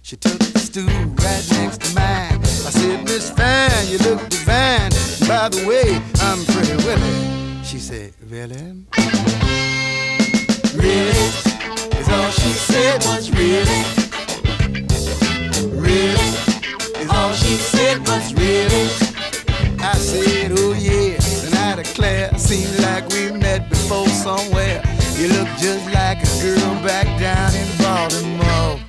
She took the stool right next to mine. I said, Miss Fine, you look divine. And by the way, I'm Pretty Willie. She said, really? Really? Is all she said was really? Really? Is all she said was really? I said, oh yes, and I declare, seems like we met before somewhere. You look just like a girl back down in Baltimore.